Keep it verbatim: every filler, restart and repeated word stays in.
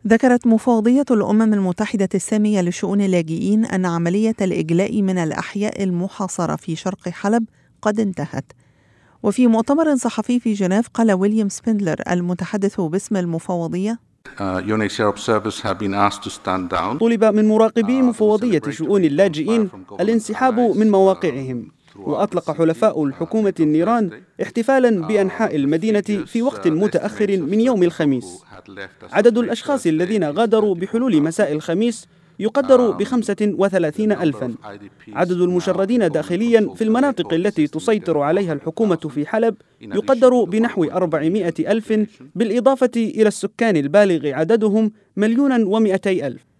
ذكرت مفوضية الأمم المتحدة السامية لشؤون اللاجئين أن عملية الإجلاء من الأحياء المحاصرة في شرق حلب قد انتهت. وفي مؤتمر صحفي في جنيف قال ويليام سبندلر المتحدث باسم المفوضية: طلب من مراقبي مفوضية شؤون اللاجئين الانسحاب من مواقعهم، وأطلق حلفاء الحكومة النيران احتفالا بأنحاء المدينة في وقت متأخر من يوم الخميس. عدد الأشخاص الذين غادروا بحلول مساء الخميس يقدر بخمسة وثلاثين ألفا. عدد المشردين داخليا في المناطق التي تسيطر عليها الحكومة في حلب يقدر بنحو أربعمائة ألف، بالإضافة إلى السكان البالغ عددهم مليون ومئتي ألف.